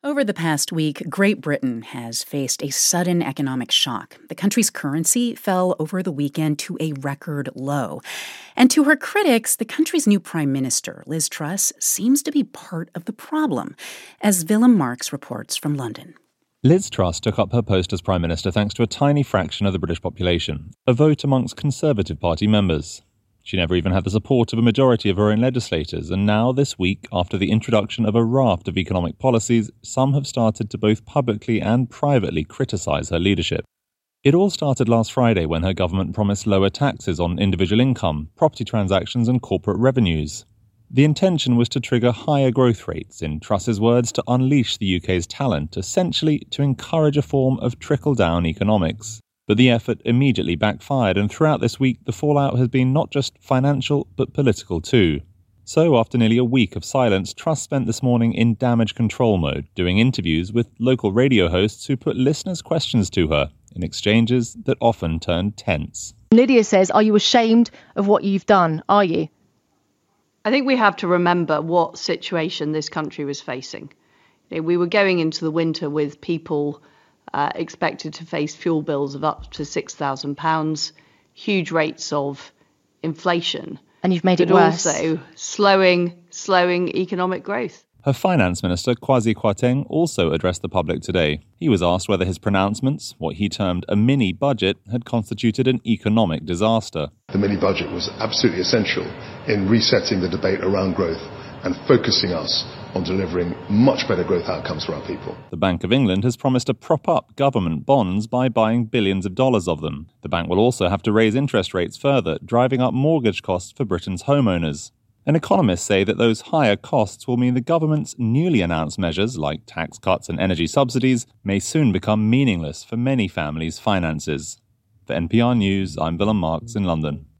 Over the past week, Great Britain has faced a sudden economic shock. The country's currency fell over the weekend to a record low. And to her critics, the country's new Prime Minister, Liz Truss, seems to be part of the problem, as Willem Marx reports from London. Liz Truss took up her post as Prime Minister thanks to a tiny fraction of the British population, a vote amongst Conservative Party members. She never even had the support of a majority of her own legislators, and now this week, after the introduction of a raft of economic policies, some have started to both publicly and privately criticise her leadership. It all started last Friday when her government promised lower taxes on individual income, property transactions and corporate revenues. The intention was to trigger higher growth rates, in Truss's words, to unleash the UK's talent, essentially to encourage a form of trickle-down economics. But the effort immediately backfired, and throughout this week the fallout has been not just financial but political too. So after nearly a week of silence, Truss spent this morning in damage control mode, doing interviews with local radio hosts who put listeners' questions to her, in exchanges that often turned tense. Lydia says, are you ashamed of what you've done? Are you? I think we have to remember what situation this country was facing. We were going into the winter with people expected to face fuel bills of up to £6,000, huge rates of inflation. And you've made it worse. But also slowing economic growth. Her finance minister, Kwasi Kwarteng, also addressed the public today. He was asked whether his pronouncements, what he termed a mini-budget, had constituted an economic disaster. The mini-budget was absolutely essential in resetting the debate around growth and focusing us on delivering much better growth outcomes for our people. The Bank of England has promised to prop up government bonds by buying billions of dollars of them. The bank will also have to raise interest rates further, driving up mortgage costs for Britain's homeowners. And economists say that those higher costs will mean the government's newly announced measures, like tax cuts and energy subsidies, may soon become meaningless for many families' finances. For NPR News, I'm Willem Marx in London.